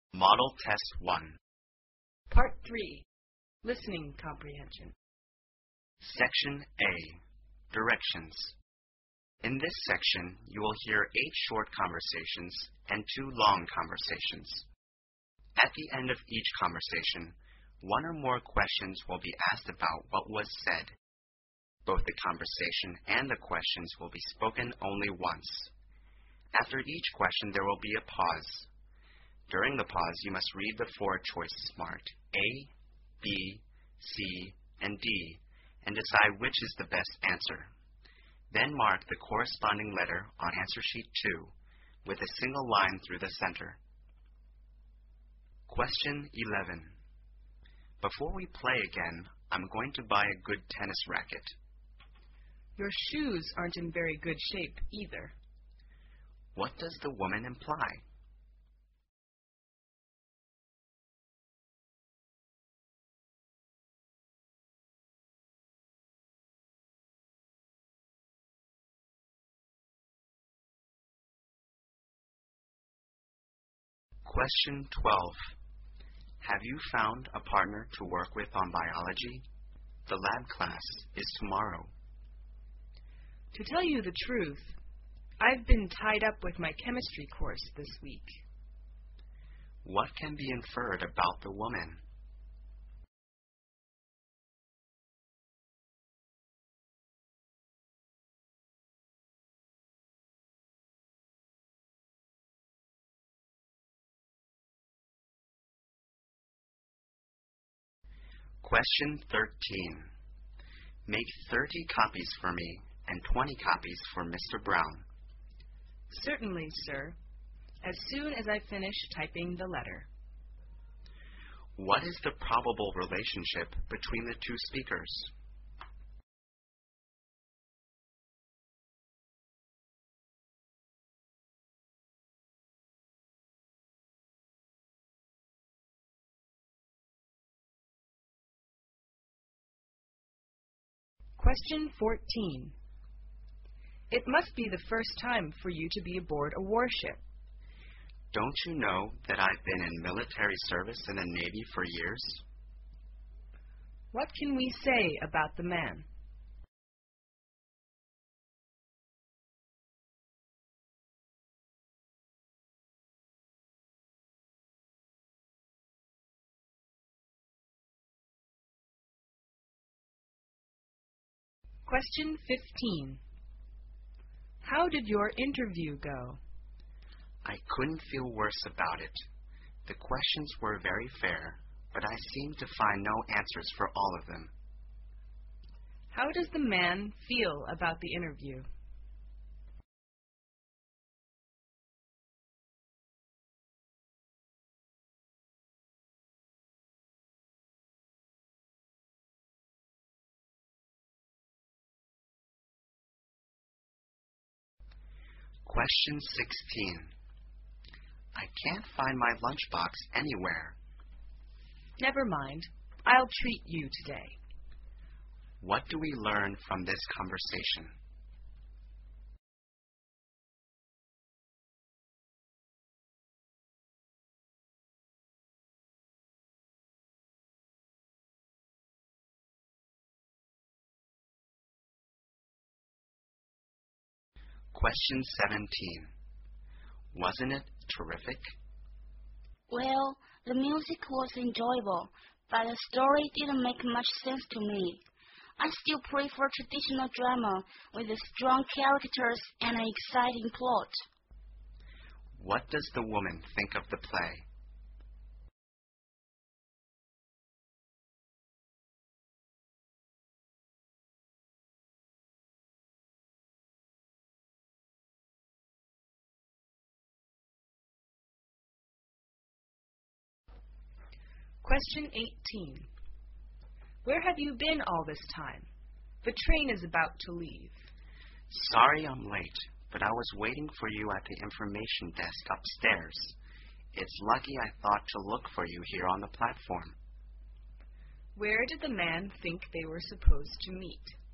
Model Test 1. Part 3. Listening Comprehension. Section A. Directions. In this section, you will hear 8 short conversations and 2 long conversations. At the end of each conversation, 1 or more questions will be asked about what was said. Both the conversation and the questions will be spoken only once. After each question, there will be a pause. During the pause, you must read the 4 choices marked A, B, C, and D, and decide which is the best answer. Then mark the corresponding letter on answer sheet 2 with a single line through the center. Question 11. Before we play again, I'm going to buy a good tennis racket. Your shoes aren't in very good shape either. What does the woman imply? Question 12. Have you found a partner to work with on biology? The lab class is tomorrow. To tell you the truth, I've been tied up with my chemistry course this week. What can be inferred about the woman? Question 13. Make 30 copies for me and 20 copies for Mr. Brown. Certainly, sir. As soon as I finish typing the letter. What is the probable relationship between the 2 speakers? Question 14. It must be the first time for you to be aboard a warship. Don't you know that I've been in military service in the Navy for years? What can we say about the man? Question 15. How did your interview go? I couldn't feel worse about it. The questions were very fair, but I seemed to find no answers for all of them. How does the man feel about the interview? Question 16. I can't find my lunchbox anywhere. Never mind. I'll treat you today. What do we learn from this conversation? Question 17. Wasn't it terrific? Well, the music was enjoyable, but the story didn't make much sense to me. I still prefer traditional drama with strong characters and an exciting plot. What does the woman think of the play? Question 18. Where have you been all this time? The train is about to leave. Sorry I'm late, but I was waiting for you at the information desk upstairs. It's lucky I thought to look for you here on the platform. Where did the man think they were supposed to meet?